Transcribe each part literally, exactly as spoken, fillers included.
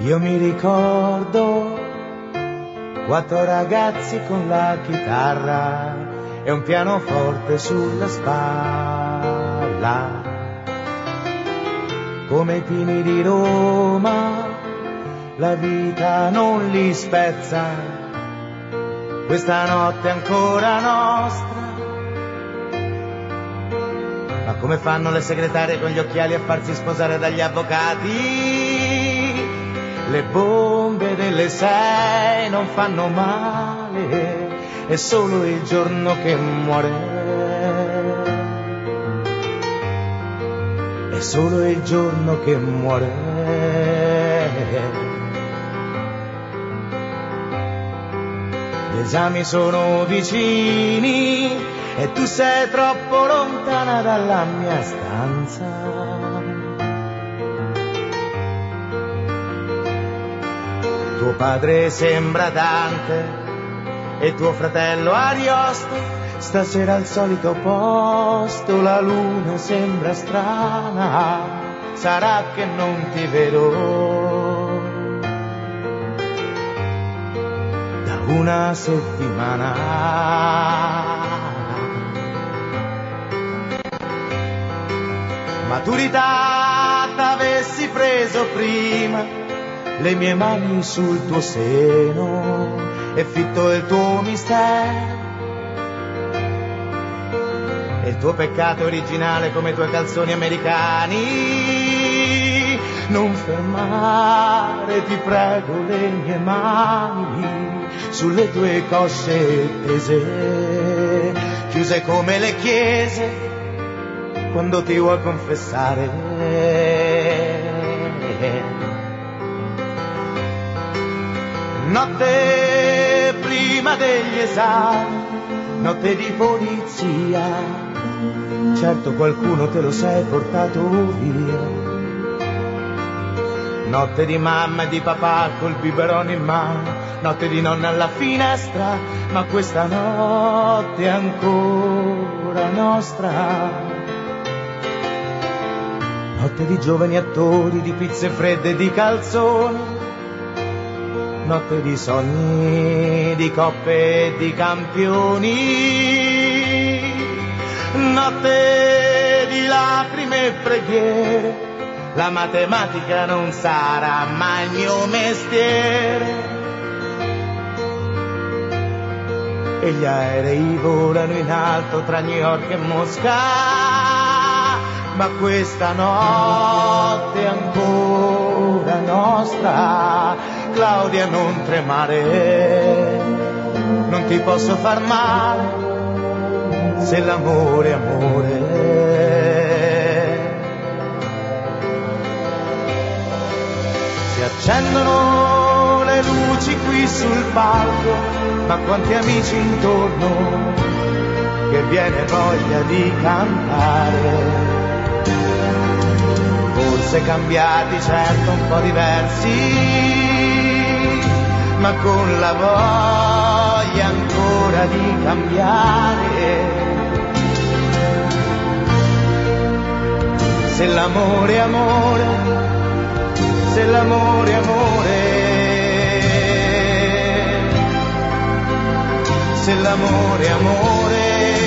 Io mi ricordo quattro ragazzi con la chitarra e un pianoforte sulla spalla, come i pini di Roma, la vita non li spezza, questa notte è ancora nostra. Ma come fanno le segretarie con gli occhiali a farsi sposare dagli avvocati? Le bombe delle sei non fanno male, è solo il giorno che muore. È solo il giorno che muore. Gli esami sono vicini e tu sei troppo lontana dalla mia stanza. Tuo padre sembra Dante e tuo fratello Ariosto, stasera al solito posto, la luna sembra strana, sarà che non ti vedo da una settimana. Maturità t'avessi preso prima, le mie mani sul tuo seno e fitto il tuo mistero, e il tuo peccato originale come i tuoi calzoni americani. Non fermare, ti prego, le mie mani sulle tue cosce tese, chiuse come le chiese quando ti vuoi confessare. Notte prima degli esami, notte di polizia, certo qualcuno te lo sei portato via. Notte di mamma e di papà col biberone in mano, notte di nonna alla finestra, ma questa notte è ancora nostra. Notte di giovani attori, di pizze fredde e di calzoni, notte di sogni, di coppe e di campioni, notte di lacrime e preghiere, la matematica non sarà mai il mio mestiere. E gli aerei volano in alto tra New York e Mosca, ma questa notte è ancora nostra. Claudia, non tremare, non ti posso far male se l'amore è amore. Si accendono le luci qui sul palco, ma quanti amici intorno che viene voglia di cantare. Forse cambiati, certo un po' diversi, ma con la voglia ancora di cambiare. Se l'amore è amore, se l'amore è amore, se l'amore è amore.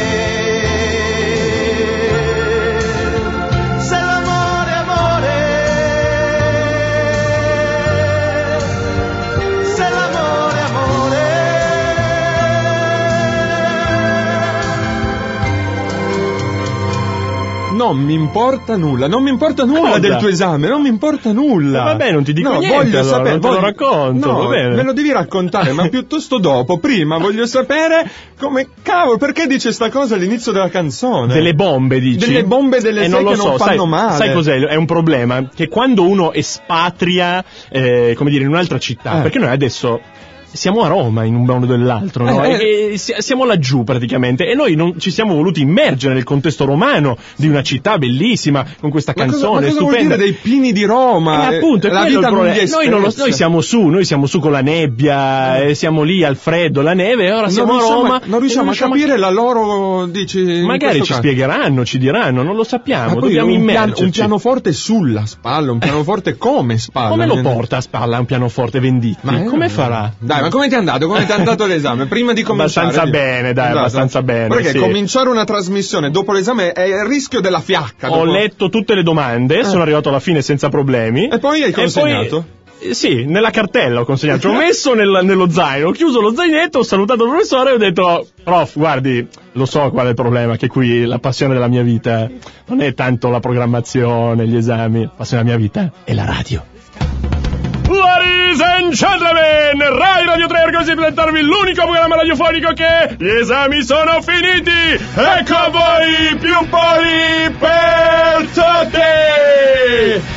Non mi importa nulla, non mi importa nulla Cosa? del tuo esame, non mi importa nulla. Ma vabbè, non ti dico no, niente, voglio allora, sapere, non te voglio... lo racconto, no, va bene. me lo devi raccontare, ma piuttosto dopo. Prima voglio sapere come cavolo, perché dice sta cosa all'inizio della canzone? Delle bombe, dici? Delle bombe delle eh, sei non lo che so, non fanno sai, male. Sai cos'è? È un problema che quando uno espatria, eh, come dire, in un'altra città, Eh. perché noi adesso siamo a Roma in un modo o dell'altro, no? Eh, e, e siamo laggiù praticamente, e noi non ci siamo voluti immergere nel contesto romano di una città bellissima con questa ma canzone cosa, ma cosa stupenda. Vuol dire dei pini di Roma? Eh, appunto, è la quello vita il problema. non gli è Noi, non lo, stessa. noi siamo su, noi siamo su con la nebbia, e siamo lì al freddo, la neve, e ora siamo non a Roma. a, non riusciamo, non a capire la loro, dici, magari ci caso. spiegheranno, ci diranno, non lo sappiamo. Ma poi Dobbiamo un, pian, immergerci. un pianoforte sulla spalla, un pianoforte come spalla? Come lo porta a spalla un pianoforte Venditti? Ma come eh, farà? Dai, ma come ti è andato? Come ti è andato l'esame? Prima di cominciare. Abbastanza bene, dai, Esatto. abbastanza bene. Perché sì. cominciare una trasmissione dopo l'esame è il rischio della fiacca. Ho dopo... letto tutte le domande, Eh. sono arrivato alla fine senza problemi. E poi hai consegnato? Eh, Sì, nella cartella ho consegnato, ci ho messo nel- nello zaino, ho chiuso lo zainetto, ho salutato il professore e ho detto: prof, guardi, lo so qual è il problema, che qui la passione della mia vita non è tanto la programmazione, gli esami, la passione della mia vita è la radio. Ladies and gentlemen, Rai Radio tre orgoglioso di presentarvi l'unico programma radiofonico che gli esami sono finiti. Ecco a voi più poli per tutti.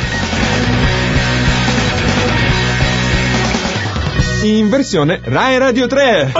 In versione Rai Radio tre.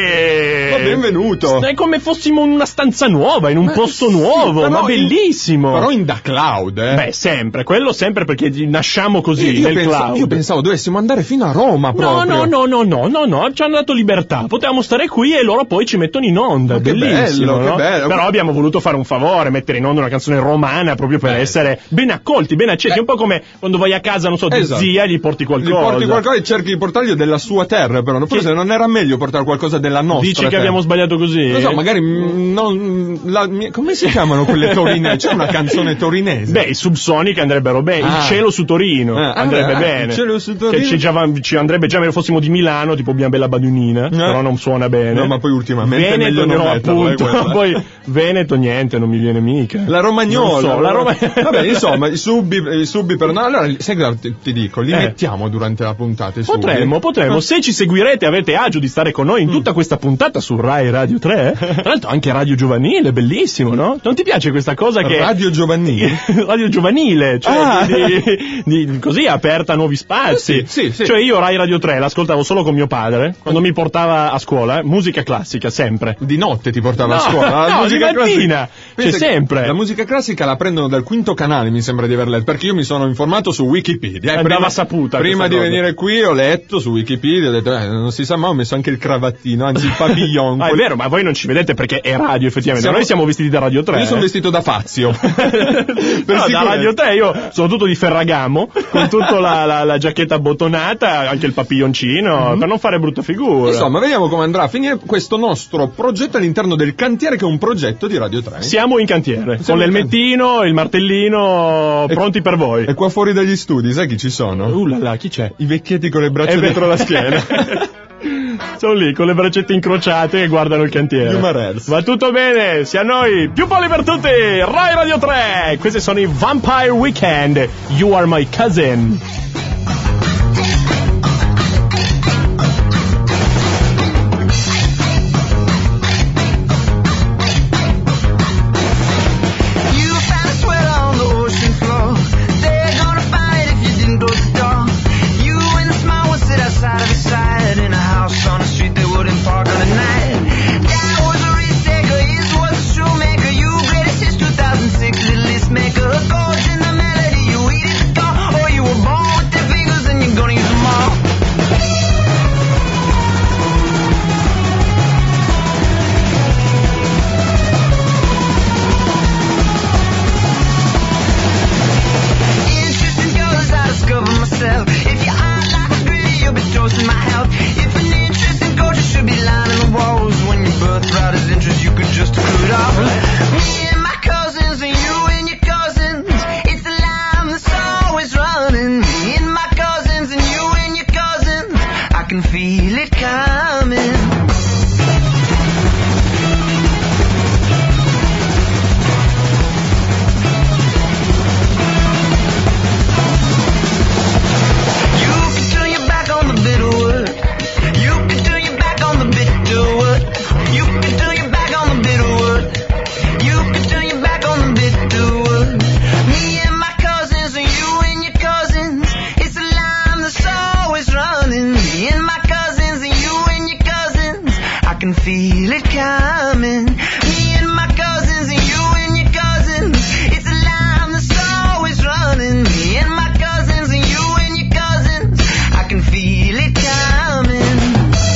Eh, Ma benvenuto. È come fossimo in una stanza nuova, in un Ma posto sì, nuovo, però ma in- bellissimo. Però in da cloud, eh. Beh, sempre, quello sempre, perché nasciamo così, io, nel penso- cloud. io pensavo dovessimo andare fino a Roma No, proprio. no, no, no, no, no, no, ci hanno dato libertà. Potevamo stare qui e loro poi ci mettono in onda. Ma che Bellissimo, bello, che no? bello. Però abbiamo voluto fare un favore, mettere in onda una canzone romana proprio per Beh. essere ben accolti, ben accetti. Beh. Un po' come quando vai a casa, non so, di Esatto. zia e gli porti Gli qualcosa. porti qualcosa e cerchi di portargli della sua terra, però forse Che- non era meglio portare qualcosa della nostra Dici che terra. abbiamo sbagliato così? Non so, magari mm, non, la, mi- come si chiamano quelle torinesi? C'è una canzone torinese. Beh, i Subsonica andrebbero bene, Ah. il cielo su Torino Ah, andrebbe ah, bene. il cielo su Torino. Che ci, già, ci andrebbe già se fossimo di Milano, tipo Mia Bella Badunina, però non suona bene. No, ma poi ultimamente è Veneto, meglio non no, metterlo, eh, appunto, questa. poi Veneto niente, non mi viene mica. La romagnola. Non so, la Roma- Vabbè, insomma, i subbi, i subbi per... No, allora, sai cosa ti, ti dico? Li Eh. mettiamo durante la puntata, i subbi. Potremmo, potremmo. Ah. Se ci seguirete, avete agio di stare con noi in tutta questa puntata su Rai Radio tre. Tra l'altro anche Radio Giovanile, bellissimo, no? Non ti piace questa cosa che... Radio Giovanile? Radio Giovanile, cioè Ah. di, di- di- così aperta a nuovi spazi. Sì, sì, sì. Cioè io Rai Radio tre l'ascoltavo solo con mio padre, quando mi portava a scuola, eh, musica classica, sempre. Di notte ti portava No, a scuola. La no, musica di mattina. classica- C'è Pensa che sempre. La musica classica la prendono dal quinto canale, mi sembra di aver letto, perché io mi sono informato su Wikipedia. eh, Andava prima, saputa Prima questa di cosa. venire qui ho letto su Wikipedia, ho detto, eh, non si sa mai, ho messo anche il cravattino, anzi il pabillon. Ah, è vero, ma voi non ci vedete perché è radio effettivamente. Siamo- Noi siamo vestiti da Radio tre. Io sono eh. vestito da Fazio. Per No, da sicurezza. Radio tre io sono tutto di Ferragamo, con tutta la, la, la giacchetta abbottonata, anche il papilloncino, Mhm. per non fare brutta figura. Insomma, vediamo come andrà a finire questo nostro progetto all'interno del cantiere, che è un progetto di Radio tre. Siamo in cantiere, Siamo con in l'elmettino, il martellino, E- pronti per voi. E qua fuori dagli studi, sai chi ci sono? Uh là là, chi c'è? I vecchietti con le braccia È dietro vero. la schiena. Sono lì con le braccette incrociate e guardano il cantiere. Gli Umarels. Va tutto bene, sia noi, più polli per tutti, Rai Radio tre. Questi sono i Vampire Weekend, You Are My Cousin. You found a sweater on the ocean floor. They're gonna find it if you didn't close the door. You and the small one sit outside of the side in a house on a street they wouldn't park on the night. That was a risk taker, his was a shoemaker. You greatest hits two thousand six little list maker. Chords in the melody, you eat it the car, or you were born with their fingers and you're gonna use them all. Interesting girls, I discover myself. If you aren't like greedy, you'll be toasting my health. If an interesting culture should be lining the walls, when your birthright is interest, you could just accrue it off. Me and my cousins, and you and your cousins, it's the line that's always running. Me and my cousins, and you and your cousins, I can feel it coming. You can turn your back on the bitter word. You can turn your back on the bitter word. You can turn your back on the bitter word. You can turn your back on the bitter word. Me and my cousins, and you and your cousins, it's a line that's always running. Me and my cousins, feel it coming. Me and my cousins and you and your cousins. It's a line that's always running. Me and my cousins and you and your cousins. I can feel it coming.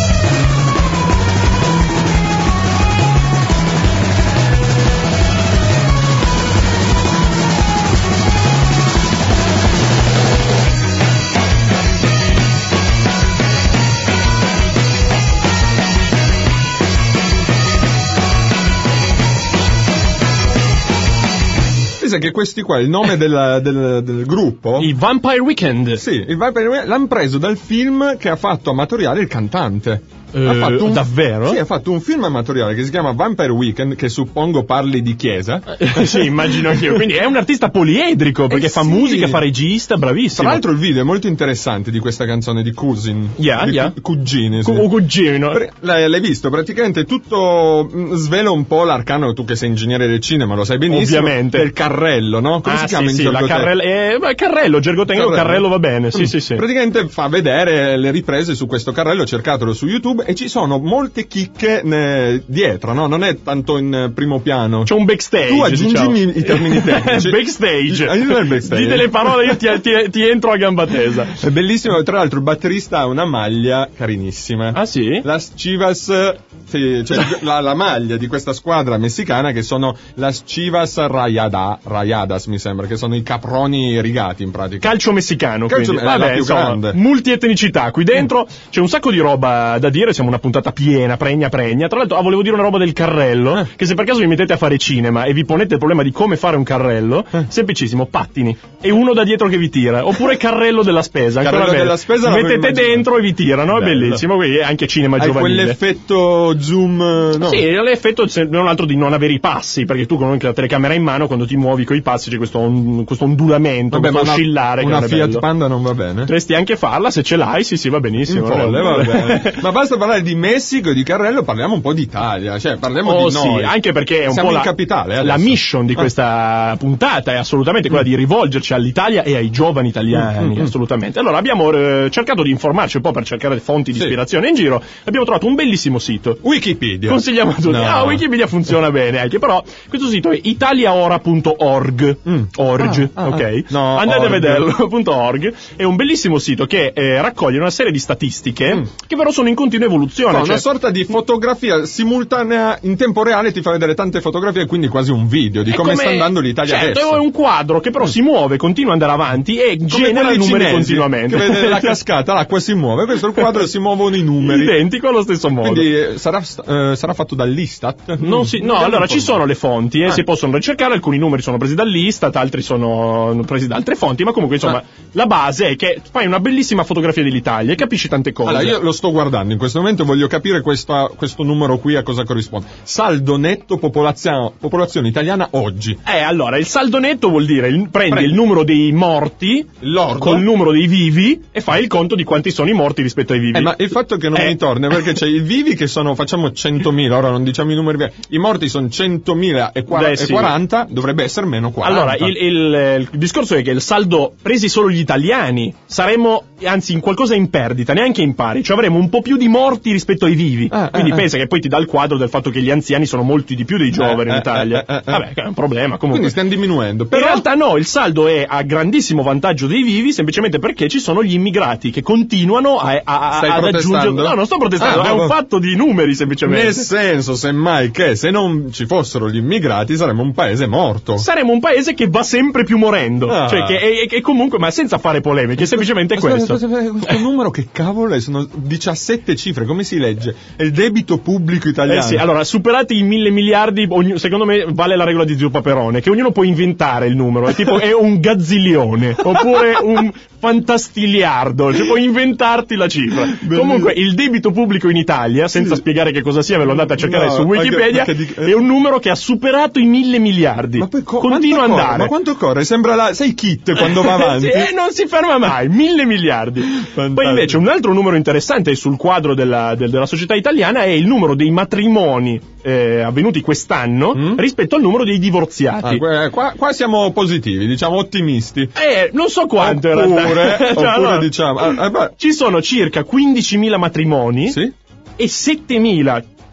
Che questi qua, il nome del, del, del gruppo, I Vampire Weekend. sì, il Vampire Weekend l'hanno preso dal film che ha fatto amatoriale il cantante. Eh, ha fatto un, davvero? Sì, ha fatto un film amatoriale che si chiama Vampire Weekend, che suppongo parli di chiesa. Sì, immagino anch'io. Quindi è un artista poliedrico, perché Eh fa sì. musica, fa regista, bravissimo. Tra l'altro il video è molto interessante di questa canzone di Cousin. Yeah, di yeah. cu- Cugini, sì. Cu- cugino. Pre- L'hai, l'hai visto? Praticamente tutto mh, svela un po' l'arcano, tu che sei ingegnere del cinema lo sai benissimo. Ovviamente. Del carrello, no? Come ah, si chiama sì, in sì, gergo la te- carrello, eh, beh, carrello, gergo tecnico, carrello. carrello va bene, sì, Mm. sì, sì. Praticamente fa vedere le riprese su questo carrello, cercatelo su YouTube, e ci sono molte chicche ne- dietro, no? Non è tanto in eh, primo piano. C'è un backstage. Tu aggiungimi diciamo. i termini tecnici. Backstage. Aiuta il backstage. Dite le parole, io ti, ti, ti entro a gamba tesa. È bellissimo, tra l'altro il batterista ha una maglia carinissima. Ah, sì? Las Chivas, sì, cioè la, la maglia di questa squadra messicana, che sono Las Chivas Rayada, Rayadas, mi sembra, che sono i caproni rigati in pratica. Calcio messicano, Calcio- quindi. è la Vabbè, più insomma, grande. multietnicità. Qui dentro c'è un sacco di roba da dire, siamo una puntata piena, pregna pregna. Tra l'altro, ah, volevo dire una roba del carrello, Eh. che se per caso vi mettete a fare cinema e vi ponete il problema di come fare un carrello, Eh. semplicissimo, pattini. E uno da dietro che vi tira. Oppure carrello della spesa. ancora Carrello meglio. della spesa l'avevo mettete immaginato. dentro e vi tirano, è Bello. bellissimo. Quindi è anche cinema Hai giovanile. quell'effetto zoom, no? Sì, l'effetto se- non altro di non avere i passi, perché tu con la telecamera in mano, quando ti muovi coi passi c'è questo, on- questo ondulamento, Vabbè, ma questo una, oscillare. una che non è Fiat bello. Panda non va bene? Potresti anche farla, se ce l'hai, sì sì, va benissimo. In folle, va bene. Ma basta parlare di Messico e di carrello, parliamo un po' d'Italia, cioè parliamo Oh di noi. sì, anche perché è un Siamo po' in la, capitale la adesso. mission di Ah. questa puntata è assolutamente quella di rivolgerci all'Italia e ai giovani italiani, Mm, mm, assolutamente. Allora abbiamo eh, cercato di informarci un po' per cercare fonti di Sì. ispirazione in giro, abbiamo trovato un bellissimo sito. Wikipedia. Consigliamo a tutti. No. Ah, Wikipedia funziona bene anche, però questo sito è italiaora punto org. Mm. Org, Ah, ah, ok? ah. No, Andate org. a vederlo, punto .org. È un bellissimo sito che eh, raccoglie una serie di statistiche Mm. che però sono in continua evoluzione. No, cioè- una sorta di fotografia simultanea in tempo reale, ti fa vedere tante fotografie, quindi quasi un video di È come, sta andando l'Italia certo, adesso. è un quadro che però si muove, continua ad andare avanti e Come genera quelli numeri cinesi, continuamente. Che vede la cascata, l'acqua si muove, questo è il quadro e si muovono i numeri. Identico allo stesso modo. Quindi eh, sarà, eh, sarà fatto dall'Istat? Non si, no, Andiamo allora un po'. ci sono le fonti, eh, Ah. si possono ricercare, alcuni numeri sono presi dall'Istat, altri sono presi da altre fonti, ma comunque insomma Ah. la base è che fai una bellissima fotografia dell'Italia e capisci tante cose. Allora, io lo sto guardando in questo momento, voglio capire questa, questo numero qui a cosa corrisponde. Saldo netto popolazio- popolazione italiana oggi. Eh, allora, il saldo netto vuol dire il- prendi Prendi. il numero dei morti Lordo. col numero dei vivi e fai il conto di quanti sono i morti rispetto ai vivi. Eh, ma il fatto che non Eh. mi torna è perché c'è i vivi che sono, facciamo centomila, ora non diciamo i numeri veri, i morti sono centomila e Beh, sì. quaranta, dovrebbe essere meno quaranta. Allora, il, il- il discorso è che il saldo, presi solo gli italiani, saremmo, anzi, in qualcosa in perdita, neanche in pari, cioè avremo un po' più di morti rispetto ai vivi. Ah, Quindi ah, pensa che poi ti dà il quadro del fatto che gli anziani sono molti di più dei giovani Eh, in eh, Italia. eh, eh, eh. Vabbè, che è un problema comunque. Quindi stiamo diminuendo. Però In realtà no, il saldo è a grandissimo vantaggio dei vivi, semplicemente perché ci sono gli immigrati che continuano a, a, a- Stai ad aggiungere... protestando? No, non sto protestando, Ah, è un vabbè. fatto di numeri semplicemente. nel senso, semmai, che se non ci fossero gli immigrati saremmo un paese morto. Saremo un paese che va sempre più morendo. Ah. Cioè, che è, è comunque, ma senza fare polemiche, è semplicemente Aspetta, questo. aspetta, aspetta, questo numero che cavolo è? Sono diciassette cifre, come si legge? È il debito pubblico italiano. Eh sì, allora, superati i mille miliardi, ogni- secondo me vale la regola di Zio Paperone, che ognuno può inventare il numero, è tipo, è un gazzilione, oppure un fantastiliardo, cioè puoi inventarti la cifra. Comunque, il debito pubblico in Italia, senza Sì. spiegare che cosa sia, ve lo andate a cercare No, su anche Wikipedia, perché di- è un numero che ha superato i mille miliardi. Ma poi co- continua a quanto corre? andare. Ma quanto corre? Sembra la, sai Kit quando va avanti. Sì, e non si ferma mai, mille miliardi. Poi invece un altro numero interessante sul quadro della, del- della società italiana è il numero dei matrimoni eh, avvenuti quest'anno Mm? rispetto al numero dei divorziati. Ah, que- qua, qua siamo positivi, diciamo ottimisti. Eh, non so quanto in Oppure, realtà. Cioè, oppure allora, diciamo, ah, eh, beh, ci sono circa quindicimila matrimoni sì? e settemila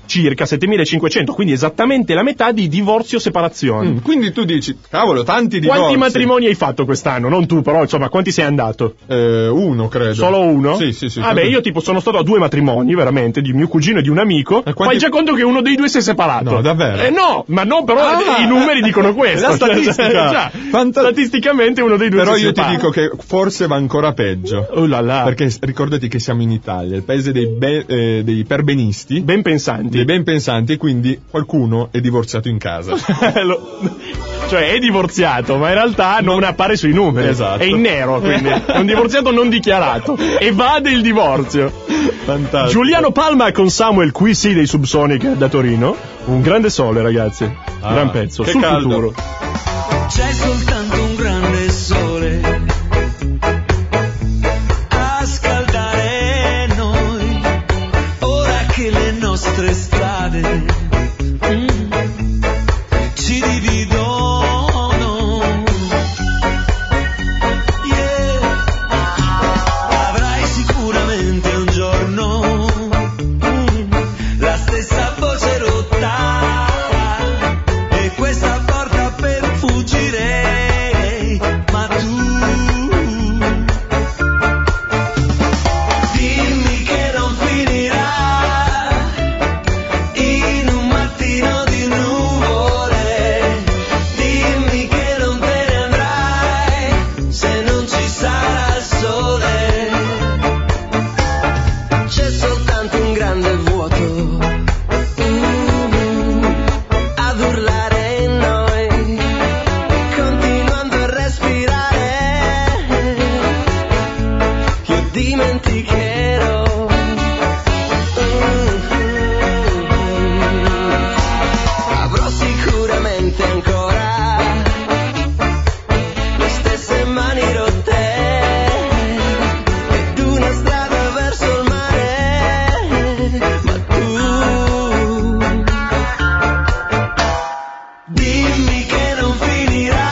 circa settemilacinquecento, quindi esattamente la metà di divorzio-separazione. Mm, quindi tu dici, cavolo, tanti divorzi. Quanti matrimoni hai fatto quest'anno? Non tu, però, insomma, quanti sei andato? Eh, uno, credo. Solo uno? Sì, sì, sì. Vabbè, credo. io tipo sono stato a due matrimoni, veramente, di mio cugino e di un amico. quanti... Fai già conto che uno dei due si è separato. No, davvero? Eh no, ma no, però ah, i numeri dicono questo. La statistica. Già, Fanta... statisticamente uno dei due però si io separa. ti dico che forse va ancora peggio. Oh là là. Perché ricordati che siamo in Italia, il paese dei, be- eh, dei perbenisti. Ben pensanti. Dei ben pensanti, e quindi qualcuno è divorziato in casa. Lo... Cioè è divorziato, ma in realtà non appare sui numeri. Esatto. È in nero, quindi è un divorziato non dichiarato. Evade il divorzio. Fantastico. Giuliano Palma con Samuel, qui sì, dei Subsonic da Torino. Un grande sole, ragazzi. Ah, Gran pezzo. che Sul caldo. futuro. C'è soltanto un grande sole a scaldare noi, ora che le nostre strade mm, ci dividono. Yeah. Avrai sicuramente un giorno mm, la stessa voce rotta e questa porta per fuggire, ma tu dimmi che non finirà in un mattino di nuvole, dimmi che non te ne andrai se non ci sarà il sole. C'è soltanto un grande vuoto mm, ad urlare in noi, continuando a respirare. Io dimenticherò. Avrò sicuramente ancora le stesse mani rotte ed una strada verso il mare, ma tu dimmi che non finirà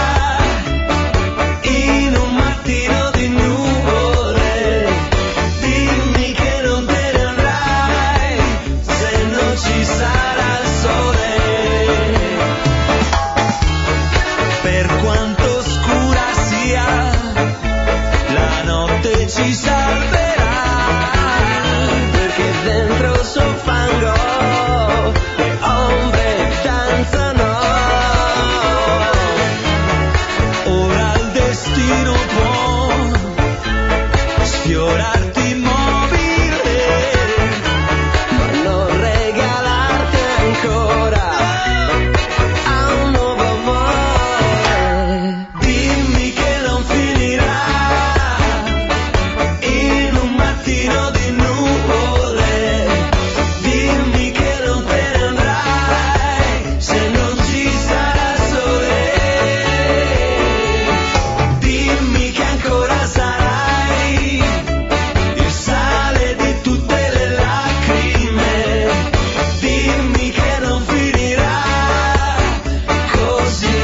in un mattino di nuvole, dimmi che non te ne andrai se non ci sarà il sole. Per quanto scura sia, la notte ci salverà, perché dentro il suo fango le ombre danzano. Ora il destino può sfiorarti immobile, ma non regalarti ancora a un nuovo amore. Dimmi che non finirà in un mattino di nuvole, dimmi che non te ne andrai se non ci sarà sole, dimmi che ancora sarai il sale di tutte le lacrime, dimmi che non finirà così.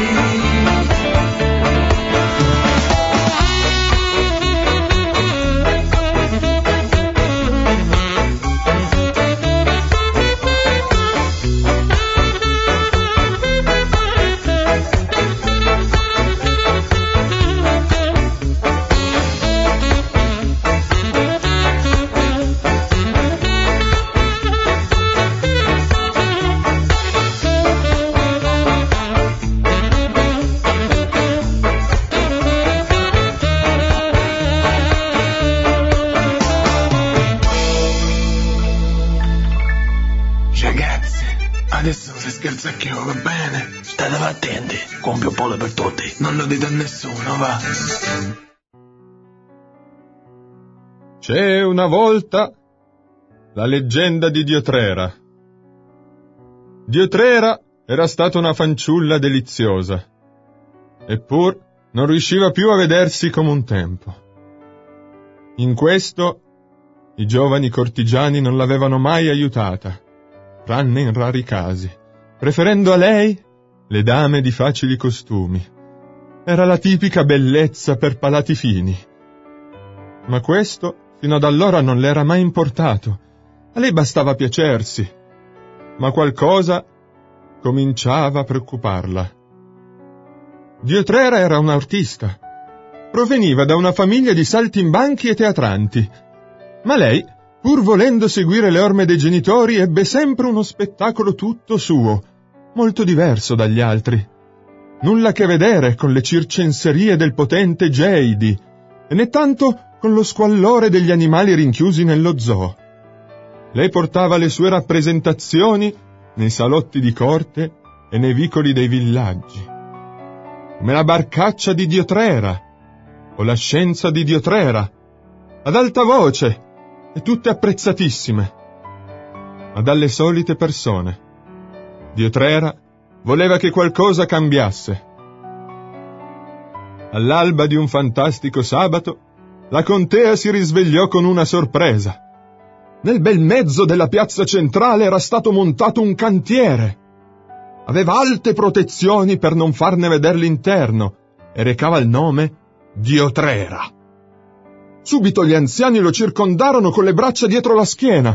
Ragazzi, adesso si scherza che va bene? State attenti, compio pole per tutti. Non lo dite a nessuno, va. C'è una volta la leggenda di Diotrera. Diotrera era stata una fanciulla deliziosa, eppur non riusciva più a vedersi come un tempo. In questo i giovani cortigiani non l'avevano mai aiutata, tranne in rari casi, preferendo a lei le dame di facili costumi. Era la tipica bellezza per palati fini. Ma questo fino ad allora non le era mai importato. A lei bastava piacersi, ma qualcosa cominciava a preoccuparla. Diotrera era un artista. Proveniva da una famiglia di saltimbanchi e teatranti, ma lei, pur volendo seguire le orme dei genitori, ebbe sempre uno spettacolo tutto suo, molto diverso dagli altri. Nulla a che vedere con le circenserie del potente Geidi, e né tanto con lo squallore degli animali rinchiusi nello zoo. Lei portava le sue rappresentazioni nei salotti di corte e nei vicoli dei villaggi, come la barcaccia di Diotrera o la scienza di Diotrera, ad alta voce e tutte apprezzatissime, ma dalle solite persone. Diotrera voleva che qualcosa cambiasse. All'alba di un fantastico sabato, la contea si risvegliò con una sorpresa. Nel bel mezzo della piazza centrale era stato montato un cantiere. Aveva alte protezioni per non farne vedere l'interno e recava il nome Diotrera. Subito gli anziani lo circondarono con le braccia dietro la schiena.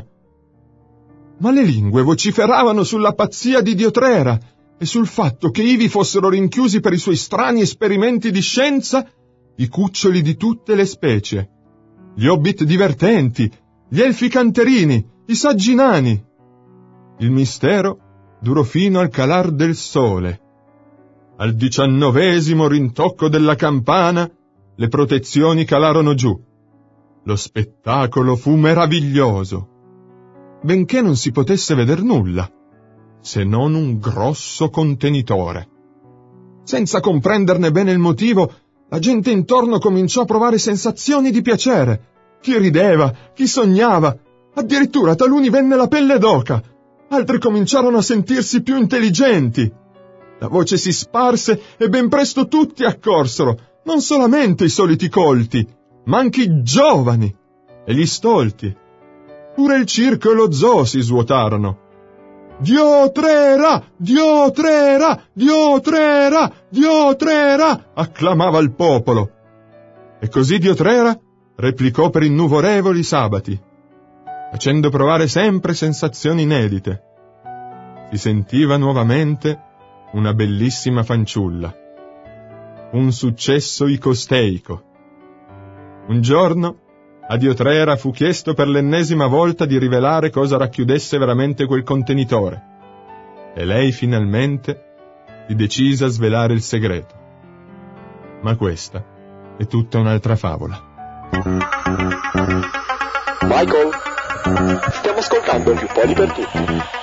Ma le lingue vociferavano sulla pazzia di Diotrera e sul fatto che ivi fossero rinchiusi per i suoi strani esperimenti di scienza i cuccioli di tutte le specie, gli hobbit divertenti, gli elfi canterini, i saggi nani. Il mistero durò fino al calar del sole. Al diciannovesimo rintocco della campana le protezioni calarono giù. Lo spettacolo fu meraviglioso, benché non si potesse veder nulla, se non un grosso contenitore. Senza comprenderne bene il motivo, la gente intorno cominciò a provare sensazioni di piacere. Chi rideva, chi sognava, addirittura taluni venne la pelle d'oca, altri cominciarono a sentirsi più intelligenti. La voce si sparse e ben presto tutti accorsero, non solamente i soliti colti, ma anche i giovani e gli stolti. Pure il circo e lo zoo si svuotarono. Diotrera, Diotrera, Diotrera, Diotrera, acclamava il popolo. E così Diotrera replicò per innuvorevoli sabati, facendo provare sempre sensazioni inedite. Si sentiva nuovamente una bellissima fanciulla. Un successo icosteico. Un giorno a Diotrera fu chiesto per l'ennesima volta di rivelare cosa racchiudesse veramente quel contenitore, e lei finalmente si decise a svelare il segreto. Ma questa è tutta un'altra favola. Michael, stiamo ascoltando più poli per tutti.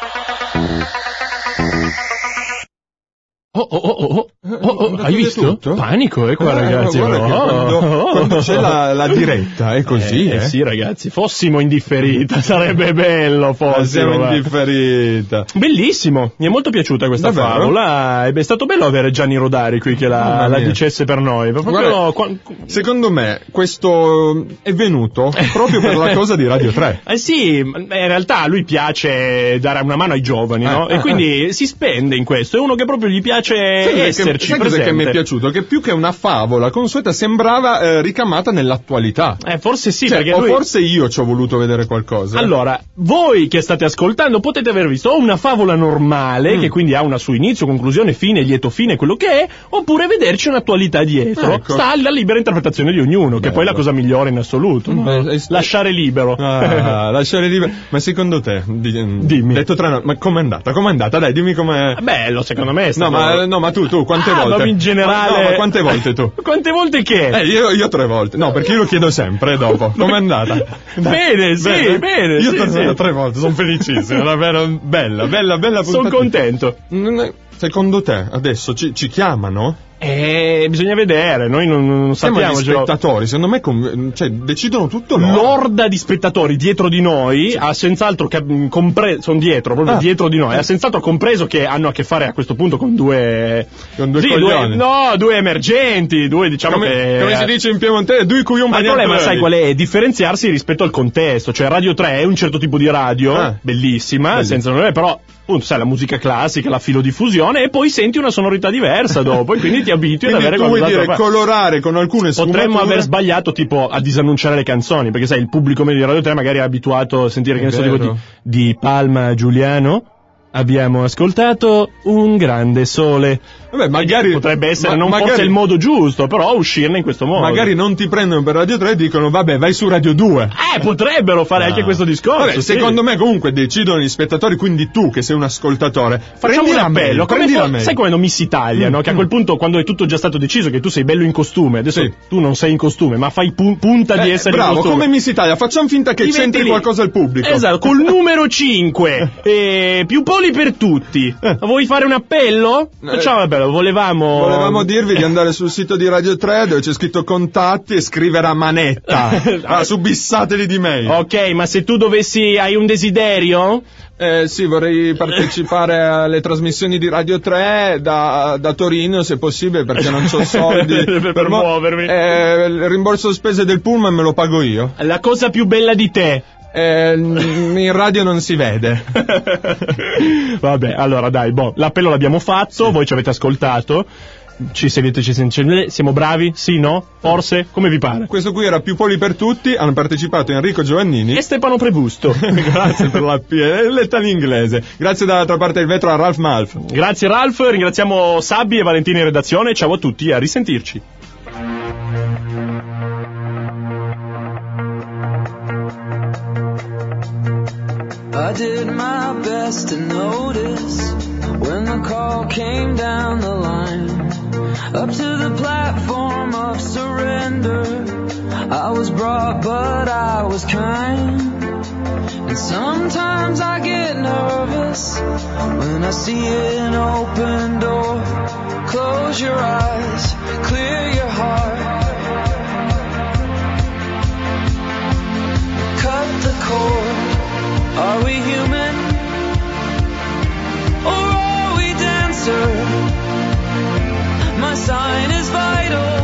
Oh, oh, oh, oh, oh, oh, hai visto? Tutto? Panico, eh, qua, Eh, ragazzi. guarda no? che quando, Oh. quando c'è la, la diretta è così, eh, eh? sì, ragazzi, fossimo in differita, sarebbe bello, Ma fossimo. siamo va. in differita. Bellissimo, mi è molto piaciuta questa Davvero? favola, ed è stato bello avere Gianni Rodari qui che la, Mamma la mia. dicesse per noi. Proprio Guarda, qua- Secondo me questo è venuto proprio per la cosa di Radio tre. Eh sì, in realtà a lui piace dare una mano ai giovani, no? Eh, e eh, quindi si spende in questo, è uno che proprio gli piace Sai cos'è esserci che, sai cos'è presente. che mi è piaciuto? Che più che una favola consueta sembrava eh, ricamata nell'attualità. Eh, forse sì, Cioè, perché o lui... forse io ci ho voluto vedere qualcosa. Allora, voi che state ascoltando potete aver visto o una favola normale, Mm. che quindi ha una su inizio, conclusione, fine, lieto fine, quello che è, oppure vederci un'attualità dietro. Ecco. Sta alla libera interpretazione di ognuno, che Bello. poi è la cosa migliore in assoluto. no? Beh, è- Lasciare libero. Ah, lasciare libero. Ma secondo te, di- Dimmi. detto tra noi, ma com'è andata? Com'è andata? Dai, dimmi com'è. Bello, secondo me. È No, stato- ma, no, ma tu, tu, quante Ah, volte? ma in generale... No, ma quante volte tu? Quante volte che? Eh, io, io tre volte. No, perché io lo chiedo sempre dopo. Com'è andata? Bene, sì, bene, Io sì, tre, sì. tre volte, sono felicissimo. Davvero bella, bella, bella Sono puntata. contento. Non è- Secondo te, adesso ci, ci chiamano? Eh, bisogna vedere, noi non, non Siamo sappiamo. gli ce l'ho- spettatori, secondo me com- cioè, decidono tutto loro. L'orda di spettatori dietro di noi ha senz'altro cap- compre- sono dietro, proprio Ah. dietro di noi, ha senz'altro compreso che hanno a che fare a questo punto con due Con due sì, coglioni. no, due emergenti, due diciamo Come, che come si dice in piemontese, due cui un ma il problema sai qual è? Differenziarsi rispetto al contesto, cioè Radio tre è un certo tipo di radio, Ah. bellissima, Bellissima. senza nulla, però appunto sai la musica classica, la filodiffusione e poi senti una sonorità diversa dopo e quindi ti abitui ad Quindi avere tu vuoi qualcos'altro dire qua. colorare con alcune sfumature. Potremmo aver sbagliato tipo a disannunciare le canzoni, perché sai il pubblico medio di Radio tre magari è abituato a sentire che È ne so tipo vero. di, di Palma Giuliano abbiamo ascoltato Un grande sole. Vabbè, magari potrebbe essere ma, non magari, forse il modo giusto, però uscirne in questo modo. Magari non ti prendono per Radio tre e dicono vabbè, vai su Radio due. Eh, potrebbero fare no. anche questo discorso. Vabbè, sì. secondo me comunque decidono gli spettatori, quindi tu che sei un ascoltatore, facciamo un appello, come fo- fo- sai come no Miss Italia, mm, no? Che a quel punto, quando è tutto già stato deciso, che tu sei bello in costume, adesso sì. tu non sei in costume, ma fai pu- punta di eh, essere bravo, in costume. come Miss Italia, facciamo finta che Diventi c'entri lì. qualcosa al pubblico. Esatto, col numero cinque, eh, più poli per tutti. Eh. Vuoi fare un appello? Facciamo un appello, volevamo... Volevamo dirvi di andare sul sito di Radio tre dove c'è scritto contatti e scrivere a manetta. ah, subissateli di mail. Ok, ma se tu dovessi, hai un desiderio? Eh, sì, vorrei partecipare alle trasmissioni di Radio tre da, da Torino, se possibile, perché non c'ho soldi per, per mo- muovermi. Eh, il rimborso spese del pullman me lo pago io. La cosa più bella di te? Eh, in radio non si vede. Vabbè, allora dai, boh, l'appello l'abbiamo fatto, sì. Voi ci avete ascoltato. Ci siete, ci siete, siamo bravi? Sì, no? Forse? Come vi pare? Questo qui era Più Poli per tutti, hanno partecipato Enrico Giovannini e Stefano Prebusto. Grazie per la P, è letta in inglese. Grazie dall'altra parte del vetro a Ralph Malf. Grazie Ralph, ringraziamo Sabbi e Valentina in redazione, ciao a tutti, a risentirci. I did my best to notice when the call came down the line, up to the platform of surrender. I was brought, but I was kind. And sometimes I get nervous when I see an open door. Close your eyes, clear your heart. Cut the cord. Are we human? Or are we dancer? My sign is vital.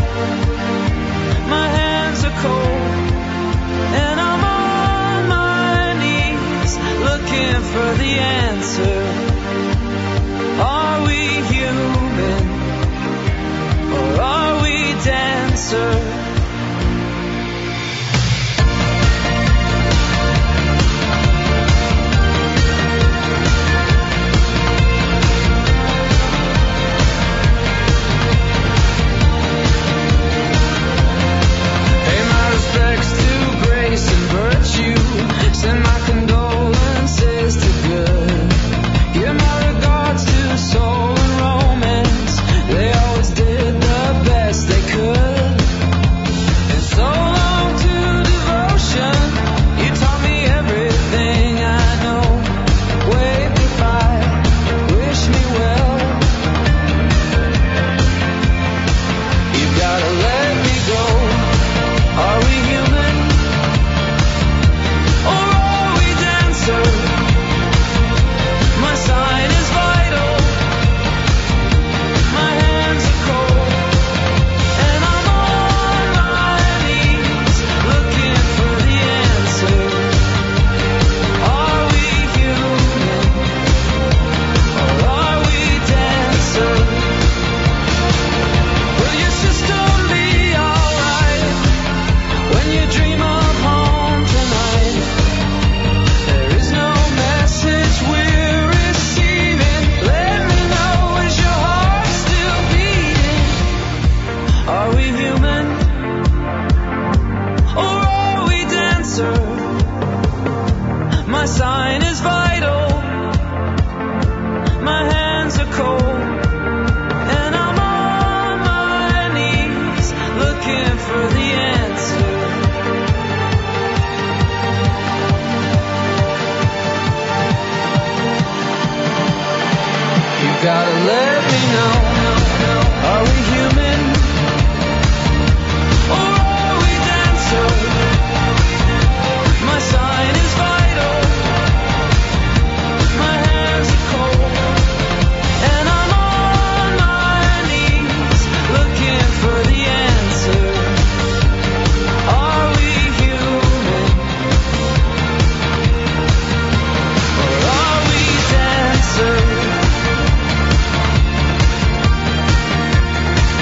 My hands are cold. And I'm on my knees looking for the answer. Are we human? Or are we dancer? Send my condolences to good. Give my regards to soul and romance. They always did the best they could. And so long to devotion. You taught me everything I know. Wave goodbye, wish me well. You gotta let me go. Are we human? My sign is vital. My hands are cold. And I'm on my knees looking for the answer. Are we human? Or are we dancer? Will your system be alright when you dream of home tonight? There is no message we're receiving. Let me know, is your heart still beating? Are we human? Or are we dancer? My sign is vital. My hands are cold. And I'm on my knees looking for the answer. You gotta let me know. Are we human? Or are we dancer? My sign is vital. My hands are cold. And I'm on my knees looking for the answer. Are we human? Or are we dancer?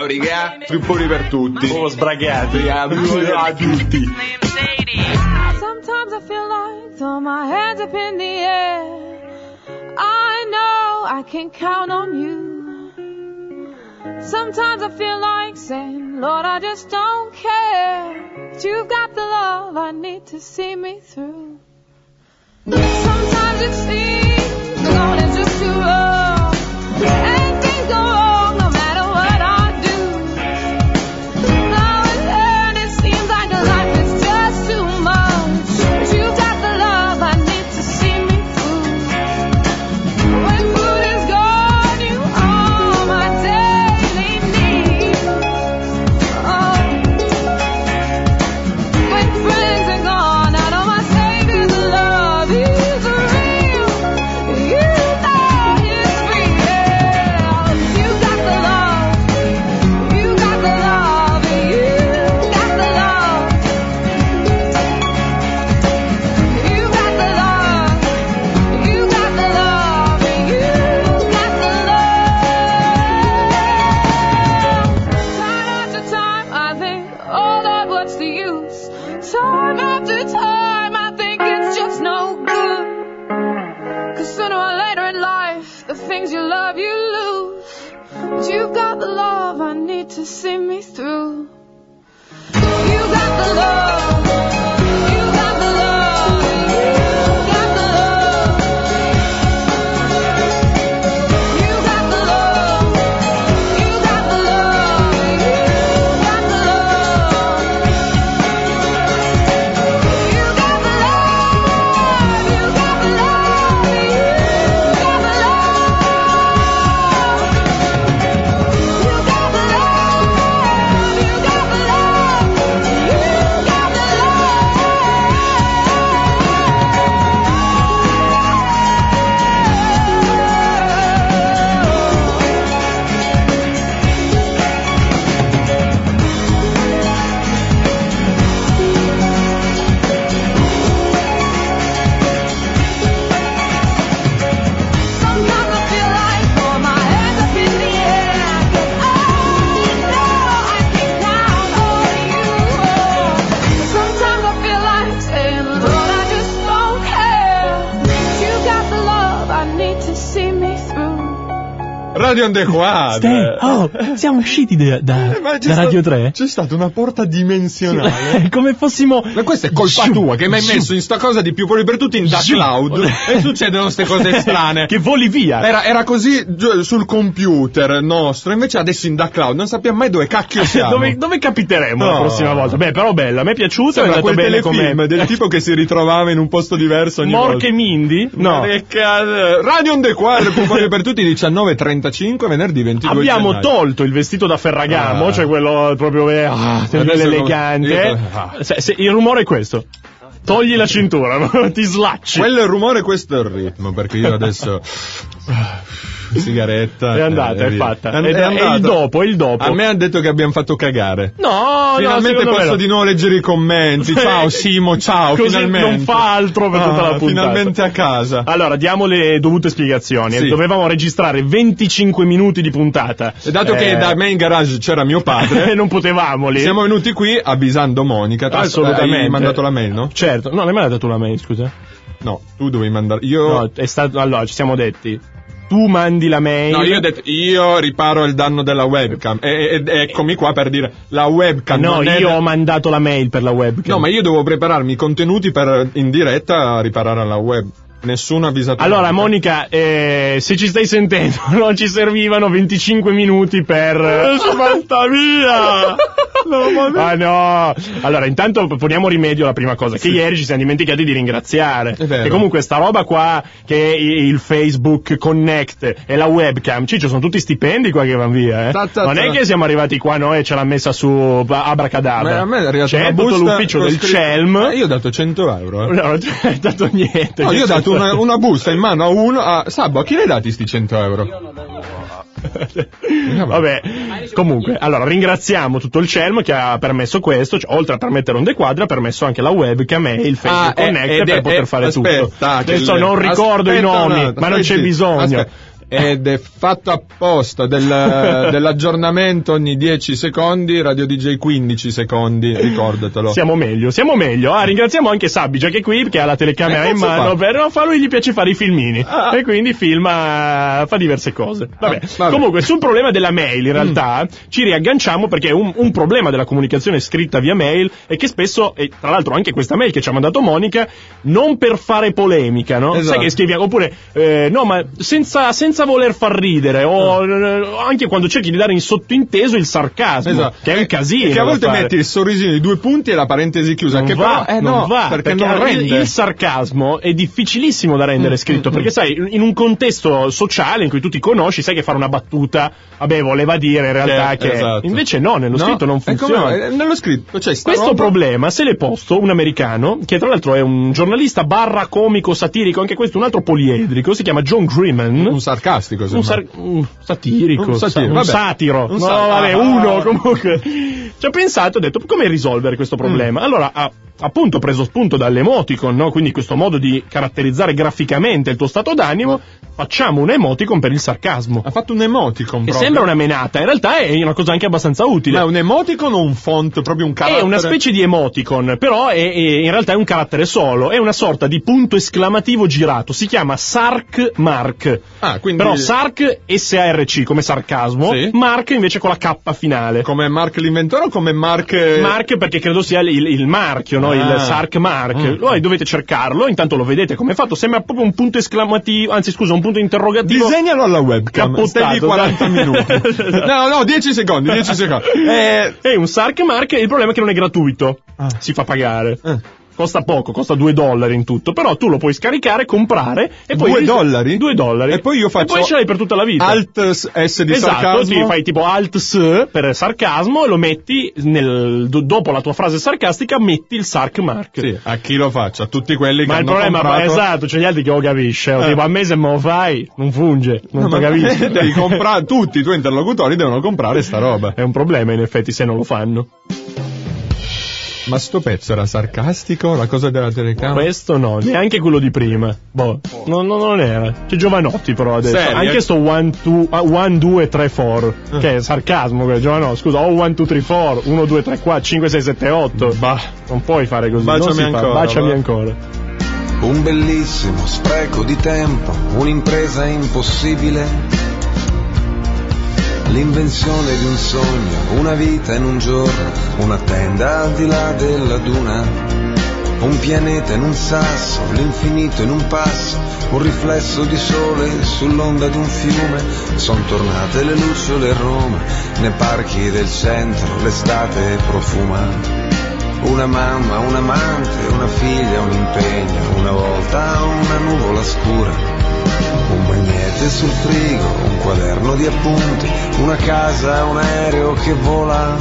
rumori che ha? Fripponi per tutti. Oh, sbragati. A tutti. Sometimes I feel like throw my hands up in the air. I know I can count on you. Sometimes I feel like saying, Lord, I just don't care. But you've got the love I need to see me through. Sometimes it seems the going is just too rough, and things go wrong no matter what I do. Now and then it seems like life is just too much, but you've got the love I need to see me through. When food is gone, you are my daily need. Oh. When friends are gone, I know my Savior's love is real. You know it's real. You got the love. You got the love. You got the love. You got the love. You got the love. You got the love. Time after time, I think, oh Lord, what's the use? Time after time, I think it's just no good. Cause sooner or later in life, the things you love, you lose. But you've got the love I need to see me through. You got the love. You got the love. You got the love. You got the love. You got the love. You got the love. You got the love. You got the love. You got the love. You got the love. You got the love. You got the Sometimes I feel like throwing my hands up in the air. I know I can count on you. Sometimes I feel like saying, Lord, I just don't care. You got the love I need to see me through. Radio on the Quad. Ste- oh, siamo usciti da, da- Eh, ma c'è da sta- Radio tre? C'è stata una porta dimensionale. Come fossimo... Ma questa è colpa Shoo, tua che mi hai shoo. messo in sta cosa di più poli per tutti in da Shoo. cloud e succedono queste cose strane. Che voli via. Era, era così giù, sul computer nostro, invece adesso in da cloud non sappiamo mai dove cacchio siamo. Dove, dove capiteremo la No. prossima volta? Beh, però bello, a me è piaciuto, è Sembra andato quel bene telefilm come... del tipo che si ritrovava in un posto diverso ogni Mork volta. e Mindy? No. Ma che cazzo? Radio on the Quad, Pupoli per tutti, diciannove e trentacinque, venerdì ventidue Abbiamo gennaio. tolto il vestito da Ferragamo, Ah. cioè quello proprio eh, ah, bello Adesso elegante. come- ah. Se- se- il rumore è questo. Togli la cintura, ti slacci. Quello è il rumore, questo è il ritmo, perché io adesso sigaretta È andata, eh, è via. fatta. È- Ed è è- è il andata. dopo, è il dopo. A me hanno detto che abbiamo fatto cagare. No, Finalmente no, secondo me posso no. di nuovo leggere i commenti. Ciao Simo, ciao, Così finalmente. non fa altro per Ah, tutta la puntata. Finalmente a casa. Allora, diamo le dovute spiegazioni. Sì. Dovevamo registrare venticinque minuti di puntata. E dato che Eh, da me in garage c'era mio padre, non potevamo lì. siamo venuti qui avvisando Monica. Tra- Assolutamente. Hai mandato la mail, no? Certo, no, l'hai mai dato tu la mail, scusa? No, tu dovevi mandare. Io. No, è stato. Allora, ci siamo detti. Tu mandi la mail. No, io ho detto, io riparo il danno della webcam. E, e- eccomi qua per dire, la webcam. No, non è- io ho mandato la mail per la webcam. No, ma io devo prepararmi i contenuti per in diretta riparare alla web. Nessuno ha avvisato. Allora, Monica, eh, se ci stai sentendo, non ci servivano venticinque minuti per. Smalta via! No, ma Ah no! Allora, intanto poniamo rimedio alla prima cosa, che ieri ci siamo dimenticati di ringraziare. È vero. E comunque sta roba qua, che è il Facebook Connect e la webcam, Ciccio, sono tutti stipendi qua che vanno via, eh. Ta, ta, non ta. è che siamo arrivati qua noi e ce l'ha messa su abracadabra. Ma a me è arrivata C'è una tutto busta l'ufficio con del scritto- CELM. Eh, io ho dato cento euro. Eh. No, non ti hai dato niente. No, io ho dato una, una busta in mano a uno. A Sabbo, a chi l'hai dati sti cento euro? Vabbè, comunque, allora ringraziamo tutto il CELM che ha permesso questo, cioè, oltre a permettere un dequadro ha permesso anche la webcam e il Facebook Ah, eh, Connect ed per è- poter eh, fare aspetta, tutto. che Adesso il- non ricordo i aspetta nomi, un attimo, ma non c'è aspetti, bisogno. aspetta. ed è fatto apposta del, dell'aggiornamento ogni dieci secondi, Radio D J quindici secondi, ricordatelo. Siamo meglio, siamo meglio. Ah, ringraziamo anche Sabbi, già che è qui, che ha la telecamera eh, in mano, fa? per non fa, lui gli piace fare i filmini, ah. e quindi filma, fa diverse cose. Vabbè. Ah, vabbè. Comunque, sul problema della mail, in realtà, mm. ci riagganciamo perché un, un problema della comunicazione scritta via mail è che spesso, e tra l'altro anche questa mail che ci ha mandato Monica, non per fare polemica, no? Esatto. Sai che scrivi, oppure, eh, no, ma senza, senza voler far ridere, o eh, anche quando cerchi di dare in sottointeso il sarcasmo, esatto. che è un casino. E che a volte fare. metti il sorrisino di due punti e la parentesi chiusa, non che va, però, eh, non no, va, perché, perché non il, rende. il sarcasmo è difficilissimo da rendere scritto, mm, perché mm. sai, in un contesto sociale in cui tu ti conosci, sai che fare una battuta, vabbè, voleva dire in realtà che, che esatto. invece no, nello no, scritto non funziona. Come, nello scritto c'è sta questo roba. problema se l'è posto un americano, che tra l'altro è un giornalista barra comico satirico, anche questo un altro poliedrico, si chiama John Freeman. Un sarcastico, un, sar- un satirico, un, satiro, un vabbè. satiro, un no, sa- vabbè, ah, uno ah, comunque. Ci ha pensato e ha detto come risolvere questo problema. Mm. Allora ha appunto preso spunto dall'emoticon, no? Quindi questo modo di caratterizzare graficamente il tuo stato d'animo. Facciamo un emoticon per il sarcasmo. Ha fatto un emoticon che proprio. sembra una menata, in realtà è una cosa anche abbastanza utile. Ma è un emoticon o un font, proprio un carattere? È una specie di emoticon, però è, è, in realtà è un carattere solo, è una sorta di punto esclamativo girato, si chiama Sark Mark. Ah, quindi... Però Sark S A R C come sarcasmo, sì. Mark invece con la K finale. Come Mark l'inventore o come Mark... Mark perché credo sia il, il marchio, no? Ah. Il Sark Mark. Mm. Voi dovete cercarlo, intanto lo vedete come è fatto, sembra proprio un punto esclamativo, anzi scusa, un punto interrogativo. Disegnalo alla webcam, stai lì quaranta minuti. No, no, dieci secondi, dieci secondi. Eh... È un Sark Mark, il problema è che non è gratuito, ah. si fa pagare. Eh. Costa poco, costa due dollari in tutto, però tu lo puoi scaricare, comprare e poi... Due dollari? Due dollari. E poi io faccio... E poi ce l'hai per tutta la vita. Alt S di esatto, sarcasmo. Esatto, ti fai tipo Alt S per sarcasmo e lo metti nel... do, dopo la tua frase sarcastica metti il Sark Mark. Sì, a chi lo faccio? A tutti quelli ma che hanno comprato... Ma il problema, esatto, c'è gli altri che lo capisce. Eh. Tipo a me se me lo fai, non funge, non no, lo capisci. Devi comprare, tutti i tuoi interlocutori devono comprare sta roba. È un problema in effetti se non lo fanno. Ma sto pezzo era sarcastico? La cosa della telecamera? Questo no, neanche quello di prima. Boh, no, no, non era. C'è Giovanotti però adesso. Serio? Anche sto one, due, tre, quattro. Uh. Che è sarcasmo quello. Giovanotti, scusa, o one, due, tre, quattro, uno, due, tre, quattro, cinque, sei, sette, otto. Bah, non puoi fare così. Baciami non si ancora. Fa. Baciami va. ancora. Un bellissimo spreco di tempo, un'impresa impossibile. L'invenzione di un sogno, una vita in un giorno, una tenda al di là della duna, un pianeta in un sasso, l'infinito in un passo, un riflesso di sole sull'onda di un fiume. Son tornate le lucciole a Roma, nei parchi del centro l'estate profuma. Una mamma, un amante, una figlia, un impegno, una volta una nuvola scura. Un magnete sul frigo, un quaderno di appunti, una casa, un aereo che vola.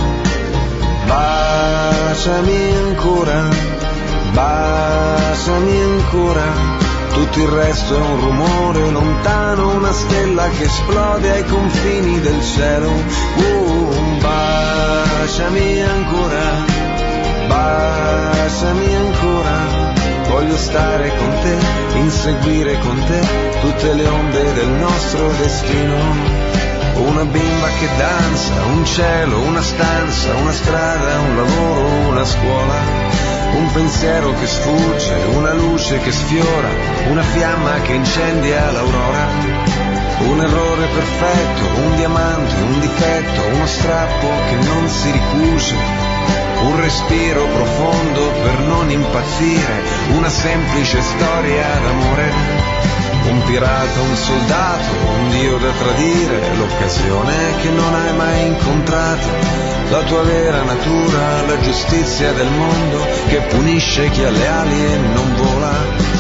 Baciami ancora, baciami ancora. Tutto il resto è un rumore lontano, una stella che esplode ai confini del cielo. Uh, baciami ancora, baciami ancora. Voglio stare con te, inseguire con te tutte le onde del nostro destino. Una bimba che danza, un cielo, una stanza, una strada, un lavoro, una scuola. Un pensiero che sfugge, una luce che sfiora, una fiamma che incendia l'aurora. Un errore perfetto, un diamante, un difetto, uno strappo che non si ricuce. Un respiro profondo per non impazzire, una semplice storia d'amore. Un pirata, un soldato, un dio da tradire, l'occasione che non hai mai incontrato. La tua vera natura, la giustizia del mondo che punisce chi ha le ali e non vola.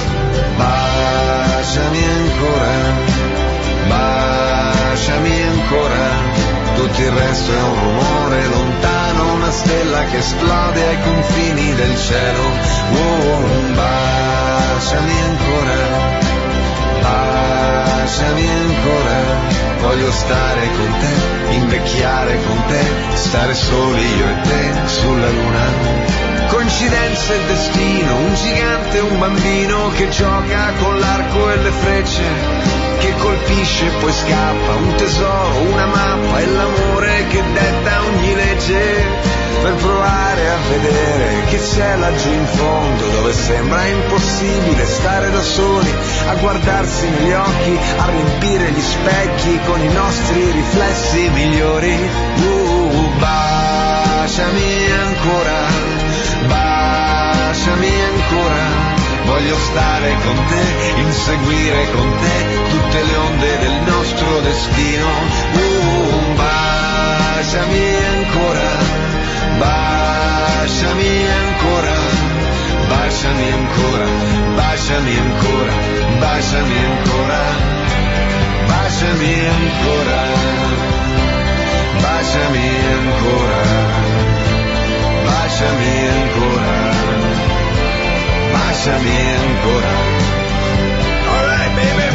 Baciami ancora, baciami ancora. Tutto il resto è un rumore lontano, una stella che esplode ai confini del cielo. Oh, baciami ancora, baciami ancora. Voglio stare con te, invecchiare con te, stare soli io e te sulla luna. Coincidenza e destino, un gigante e un bambino che gioca con l'arco e le frecce. che colpisce e poi scappa, un tesoro, una mappa e l'amore che detta ogni legge, per provare a vedere che c'è laggiù in fondo, dove sembra impossibile stare da soli, a guardarsi negli occhi, a riempire gli specchi con i nostri riflessi migliori. Uh, baciami ancora, baciami ancora, voglio stare con te, inseguire con te tutte le onde del nostro destino. Uh, baciami ancora, baciami ancora, baciami ancora, baciami ancora, baciami ancora, baciami ancora, baciami ancora, baciami ancora, baciami ancora. All right, baby.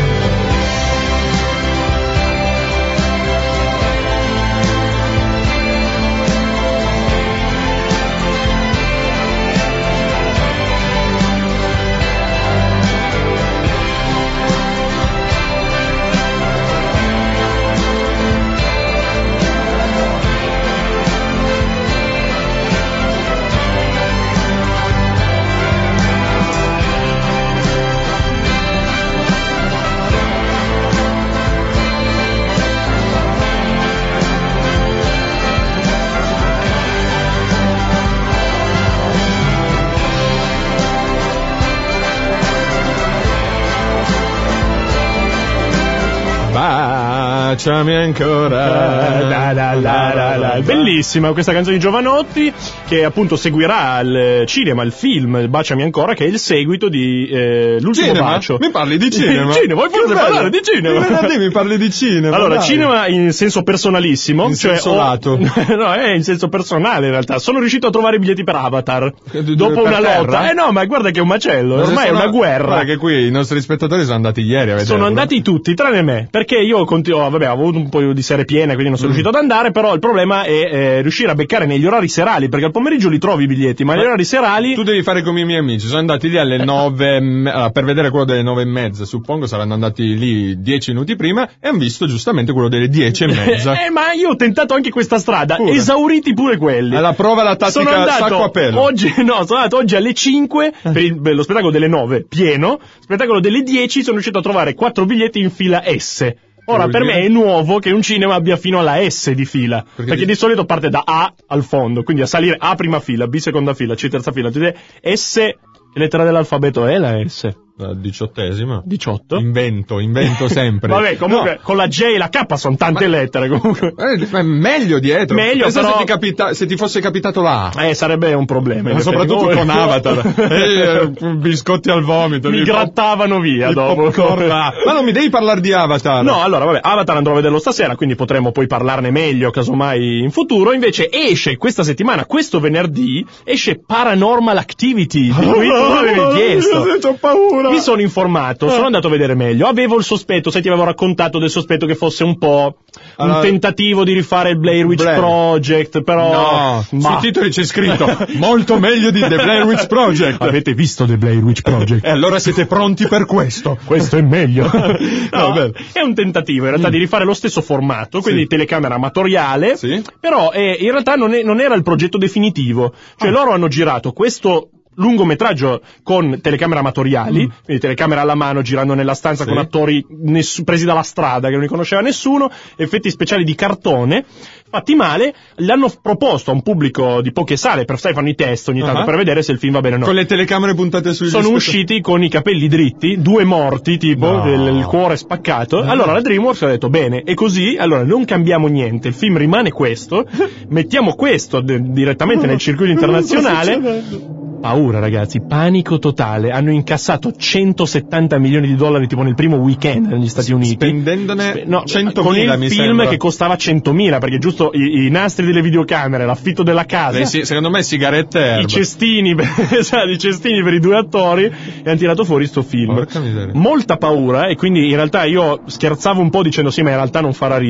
Baciami ancora. Da, da, da, da, da. Bellissima questa canzone di Giovanotti, che appunto seguirà il cinema, il film Baciami ancora, che è il seguito di eh, L'ultimo Cinema? bacio. Mi parli di cinema? Cinema, vuoi forse parlare di cinema? Che venerdì mi parli di cinema. Allora, dai. cinema in senso personalissimo, In cioè senso ho- lato. no, è in senso personale in realtà. Sono riuscito a trovare i biglietti per Avatar dopo per una terra? lotta. Eh no, ma guarda che è un macello, Ma se ormai è sono- una guerra. Guarda che qui i nostri spettatori sono andati ieri a vedere. Sono andati tutti, tranne me, perché io continuo, vabbè, ho avuto un po' di serie piene, quindi non sono Mm. riuscito ad andare, però il problema è eh, riuscire a beccare negli orari serali, perché al pomeriggio li trovi i biglietti, ma negli orari serali... Tu devi fare come i miei amici, sono andati lì alle nove, e me- allora, per vedere quello delle nove e mezza, suppongo saranno andati lì dieci minuti prima e hanno visto giustamente quello delle dieci e mezza. Eh, ma io ho tentato anche questa strada, Pure. esauriti pure quelli. Alla prova la tattica sono andato sacco a pelo. oggi, no, sono andato oggi alle cinque per, il- per lo spettacolo delle nove, pieno, spettacolo delle dieci, sono riuscito a trovare quattro biglietti in fila S. Ora, vuol per dire? me è nuovo che un cinema abbia fino alla S di fila, Perché perché di- di solito parte da A al fondo, quindi a salire A prima fila, B seconda fila, C terza fila, S, che lettera dell'alfabeto è la S? La diciottesima. diciotto? Invento, invento sempre. Vabbè, comunque, con la J e la K sono tante lettere, comunque. Eh, ma è meglio dietro. Meglio, Pensa però- se, ti capita- se ti fosse capitato la A. Eh, sarebbe un problema. in Ma effetti. soprattutto Comunque- con Avatar. Eh, eh, biscotti al vomito. Mi il grattavano via il dopo. popcorn là. Ma non mi devi parlare di Avatar. No, allora, vabbè, Avatar andrò a vederlo stasera, quindi potremo poi parlarne meglio, casomai in futuro. Invece esce questa settimana, questo venerdì, esce Paranormal Activity, di cui tu avevi chiesto. Ho paura. Mi sono informato, sono andato a vedere meglio. Avevo il sospetto, sai, ti avevo raccontato del sospetto che fosse un po' Allora- un tentativo di rifare il Blair Witch Blair. Project, però... No, ma... sui titoli c'è scritto molto meglio di The Blair Witch Project. Avete visto The Blair Witch Project? E allora siete pronti per questo. Questo è meglio. No, Vabbè. è un tentativo in realtà di rifare lo stesso formato, quindi Sì. telecamera amatoriale, Sì. però eh, in realtà non, è- non era il progetto definitivo. Cioè loro hanno girato questo lungometraggio con telecamere amatoriali, quindi telecamera alla mano girando nella stanza Sì. con attori ness- presi dalla strada che non li conosceva nessuno, effetti speciali di cartone fatti male. L'hanno proposto a un pubblico di poche sale, per sai fanno i test ogni tanto Ah. per vedere se il film va bene o no. Con le telecamere puntate sui Sono usciti con i capelli dritti, due morti, tipo, No. del, il cuore spaccato. Allora la DreamWorks ha detto, bene, e così, allora non cambiamo niente, il film rimane questo, mettiamo questo de- direttamente nel circuito internazionale. Paura, ragazzi, panico totale. Hanno incassato centosettanta milioni di dollari tipo nel primo weekend negli Stati Uniti. Spendendone Spe- no, centomila, con il mi film sembra. che costava centomila, perché giusto i, i nastri delle videocamere, l'affitto della casa, Eh sì, secondo me sigarette e i erba. cestini, per, esatto, i cestini per i due attori, e hanno tirato fuori sto film. Porca miseria. Molta paura, e quindi in realtà io scherzavo un po' dicendo sì, ma in realtà non farà ridere.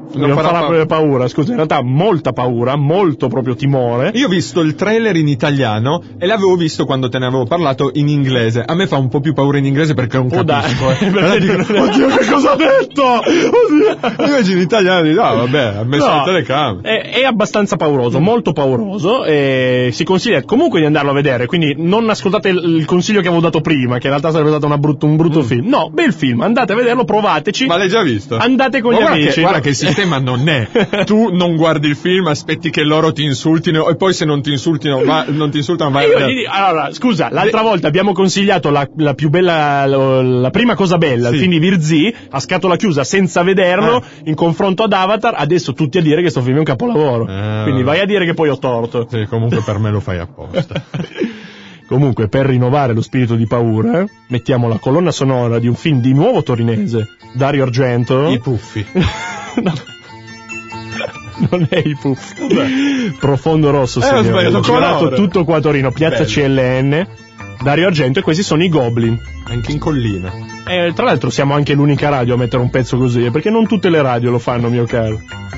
Non non farà farà pa- proprio paura, scusa, in realtà molta paura, molto proprio timore. Io ho visto il trailer in italiano e l'avevo visto quando te ne avevo parlato in inglese. A me fa un po' più paura in inglese perché non Oh, capisco. dai. Eh. Allora dico, oddio, che cosa ha detto? Oddio. Invece in italiano dico, ah, vabbè, ha messo No, la telecamera. È, è abbastanza pauroso, molto pauroso, e si consiglia comunque di andarlo a vedere, quindi non ascoltate il, il consiglio che avevo dato prima, che in realtà sarebbe stato una brutto, un brutto Mm. film. No, bel film, andate a vederlo, provateci. Ma l'hai già visto? Andate con Ma gli guarda amici. Che, guarda che il sistema non è. Tu non guardi il film, aspetti che loro ti insultino e poi se non ti insultino, va, non ti insultano, vai a Io vedere. gli dico- allora, scusa, l'altra volta abbiamo consigliato la, la più bella, la, la prima cosa bella, Sì. il film di Virzì, a scatola chiusa senza vederlo, Ah. in confronto ad Avatar, adesso tutti a dire che sto film è un capolavoro. Ah. Quindi vai a dire che poi ho torto. Sì, comunque per me lo fai apposta. Comunque, per rinnovare lo spirito di paura, eh, mettiamo la colonna sonora di un film di nuovo torinese, Dario Argento. I puffi. No. Non è i puffi. Profondo Rosso, Eh, ho signore. sbagliato Girato colore. tutto qua a Torino, Piazza Bello. C L N, Dario Argento, e questi sono i Goblin. Anche in collina. E tra l'altro siamo anche l'unica radio a mettere un pezzo così, perché non tutte le radio lo fanno, mio caro.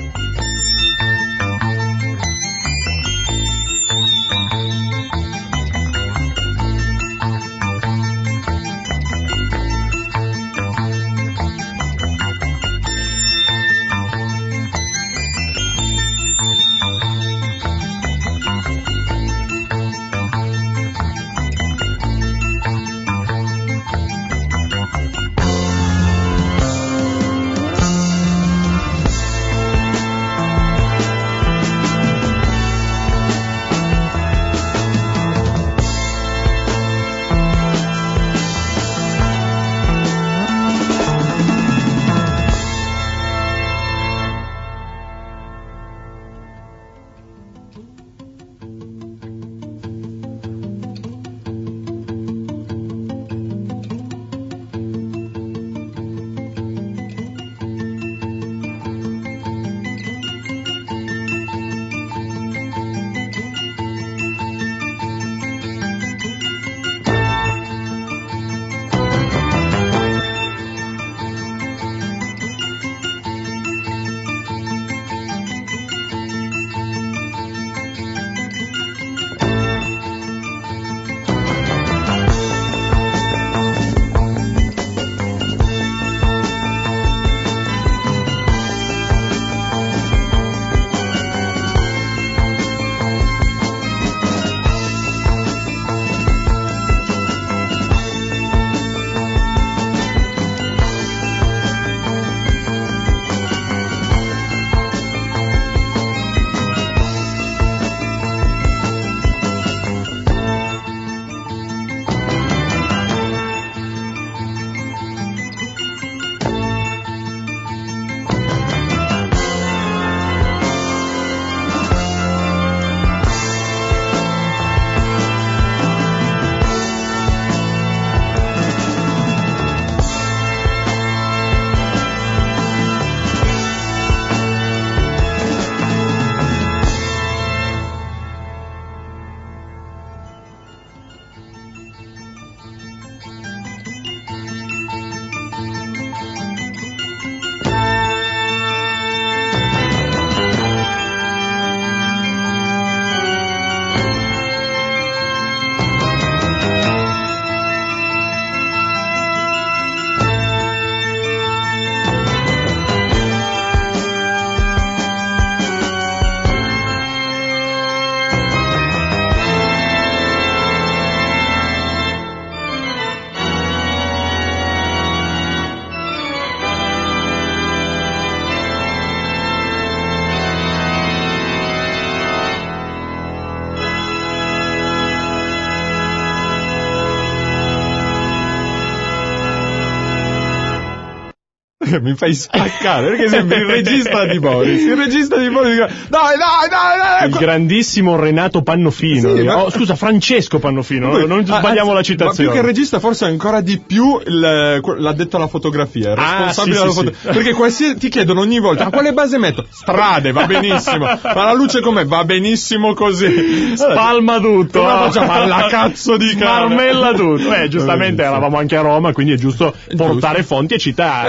Mi fai spaccare perché sembri il regista di Boris. Il regista di Boris dice, dai, dai, dai, dai. Il grandissimo Renato Pannofino. Sì, ma- Oh, scusa, Francesco Pannofino, Poi- non ah, sbagliamo anzi, la citazione. Ma più che il regista, forse ancora di più il, l'ha detto alla fotografia. Il Ah, responsabile sì, della sì, foto- sì. Perché qualsiasi ti chiedono ogni volta, a quale base metto? Strade, va benissimo. Ma la luce com'è? Va benissimo così. Spalma tutto. Come facciamo? Ma la cazzo di cane. Marmella tutto. Eh, giustamente Bellissimo. eravamo anche a Roma, quindi è giusto portare fonti e Eh, citare. anche la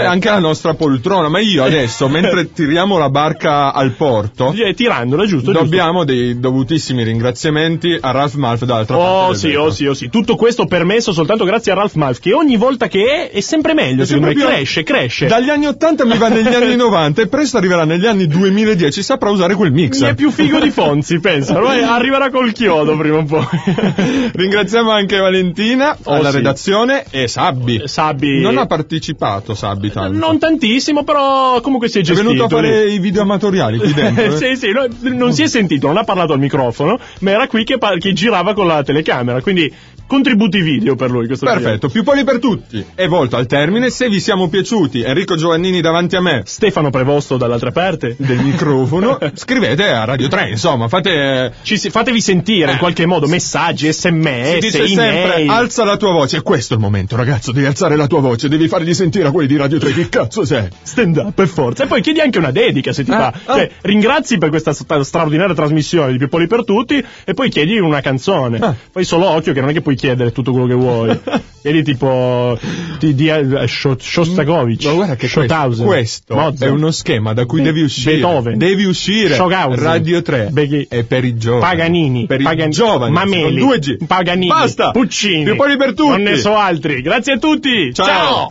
nostra poltrona, ma io adesso, mentre tiriamo la barca al porto, tirandola, giusto? Dobbiamo giusto. dei dovutissimi ringraziamenti a Ralph Malf dall'altra oh, parte. Sì, oh sì, oh sì, tutto questo permesso soltanto grazie a Ralph Malf, che ogni volta che è è sempre meglio, è secondo me, cresce, cresce. Dagli anni ottanta mi va negli anni novanta e presto arriverà negli anni duemiladieci, saprà usare quel mixer. Mi è più figo di Fonzi, pensa, arriverà col chiodo prima o poi. Ringraziamo anche Valentina oh, alla sì. redazione e Sabbi. Sabbi. Non ha partecipato Sabbi tanto. Non tantissimo, però comunque si è gestito. È venuto a fare i video amatoriali qui dentro. Eh? sì, sì, no, non si è sentito, non ha parlato al microfono, ma era qui che, che girava con la telecamera, quindi contributi video per lui. Questo Perfetto, Più Poli per tutti è volto al termine. Se vi siamo piaciuti, Enrico Giovannini davanti a me, Stefano Prevosto dall'altra parte del microfono, scrivete a Radio tre, insomma, fate Ci, fatevi sentire eh. in qualche modo, messaggi, sms, si dice email. sempre alza la tua voce, e questo è il momento, ragazzo, devi alzare la tua voce, devi fargli sentire a quelli di Radio tre che cazzo sei. Stand up per forza. E poi chiedi anche una dedica se ti ah, fa, ah. cioè ringrazi per questa sta- straordinaria trasmissione di Più Poli per tutti e poi chiedi una canzone. Ah. Poi solo occhio che non è che puoi chiedere tutto quello che vuoi. Chiedi tipo di, di uh, Shostakovich, ma guarda che questo, questo è uno schema da cui Be- devi uscire. Beethoven, devi uscire. Shogausen, Radio tre Beghi- è per i giovani, Paganini, per Pagan- i giovani, Mameli, due G. Paganini, basta, Puccini, Più Poli per tutti. Non ne so altri. Grazie a tutti. Ciao. Ciao.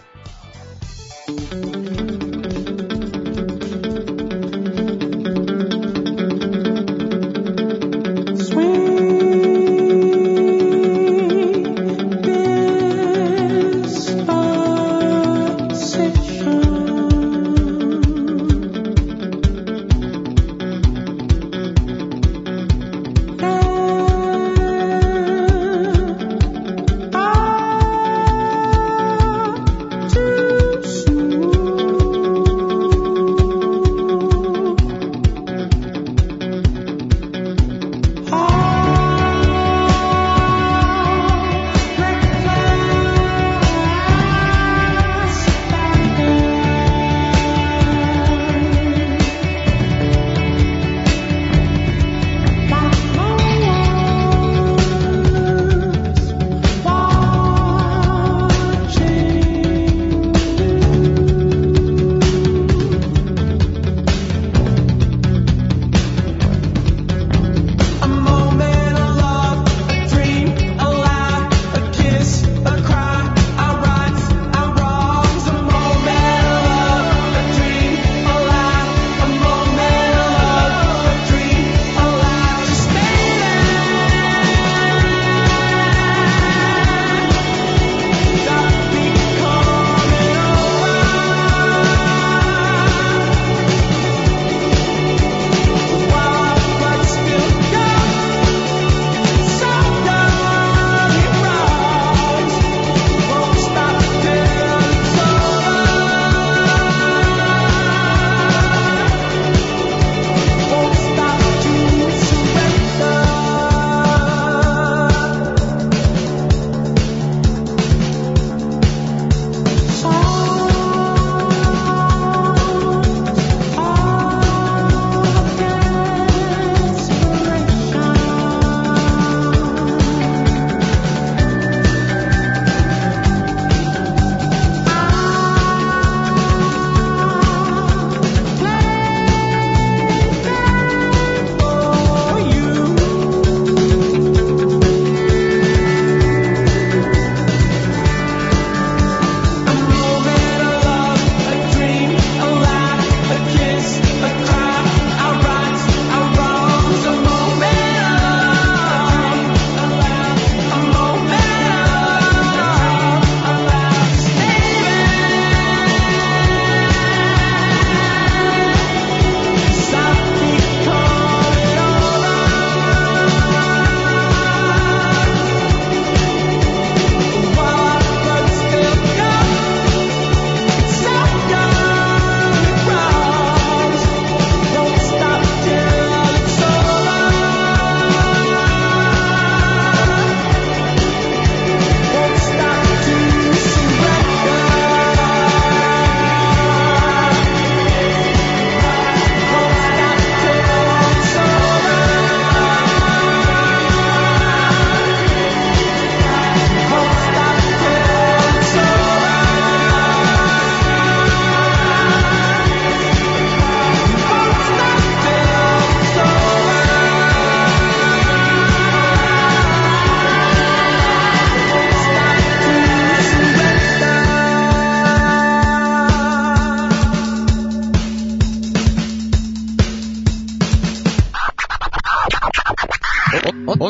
Too soon.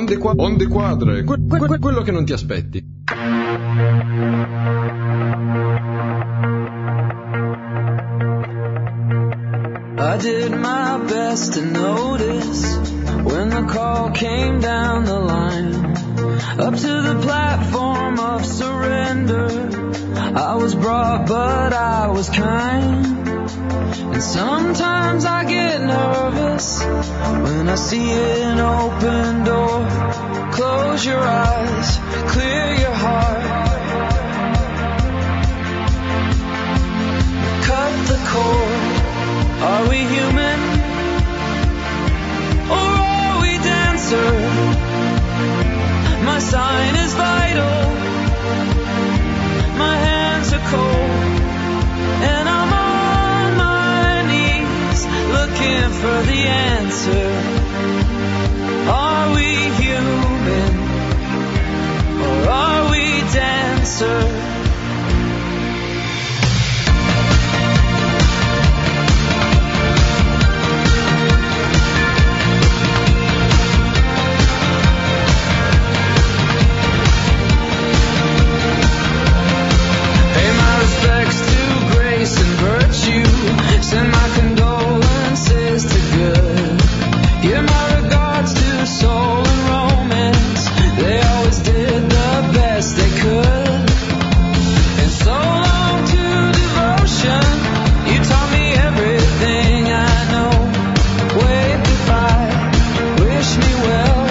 onde, qua- onde quadre, que- que- que- quello che non ti aspetti. I did my best to notice when the call came down the line, up to the platform of surrender. I was brought, but I was kind. And sometimes I get nervous when I see an open door. Close your eyes, clear your heart. Cut the cord. Are we human? Or are we dancer? My sign is vital. My hands are cold. And I'm on my knees looking for the answer. Are we human? Or are we dancer? Send my condolences to good. Give my regards to soul and romance. They always did the best they could. And so long to devotion. You taught me everything I know. Wave goodbye, wish me well.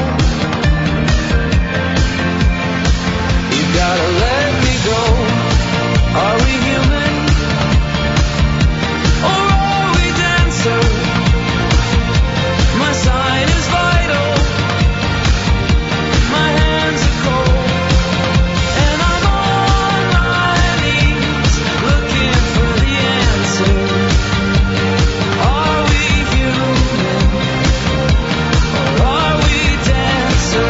You gotta let me go. Are we human? My sign is vital. My hands are cold. And I'm on my knees looking for the answer. Are we human? Or are we dancer?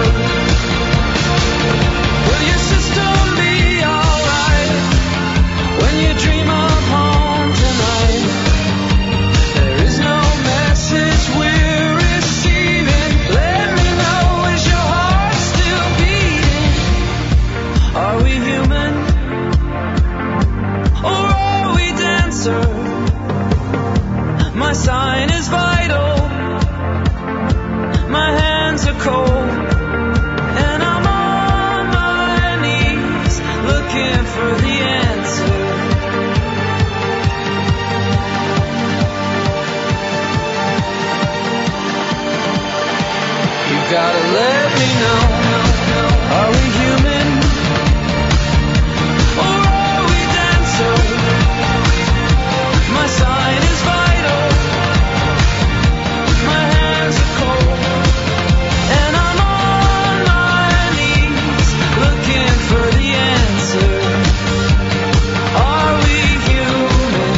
Will your system be alright when you dream of home tonight? There is no message we're receiving. Let me know, is your heart still beating? Are we human? Or are we dancer? My sign is vital. My hands are cold. And I'm on my knees looking for the answer. You gotta let me know. Are we human? Or are we dancer? My sign is vital. My hands are cold. And I'm on my knees looking for the answer. Are we human?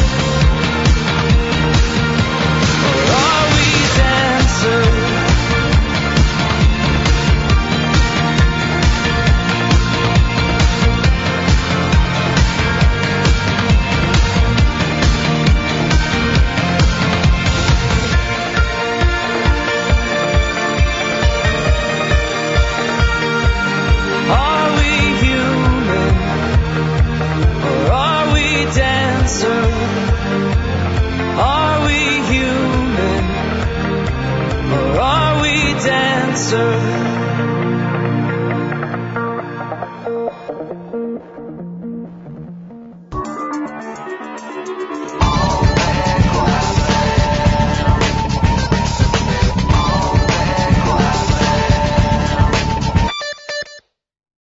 Or are we dancer? Are we human? Or are we dancer? Are we human? Or are we dancer?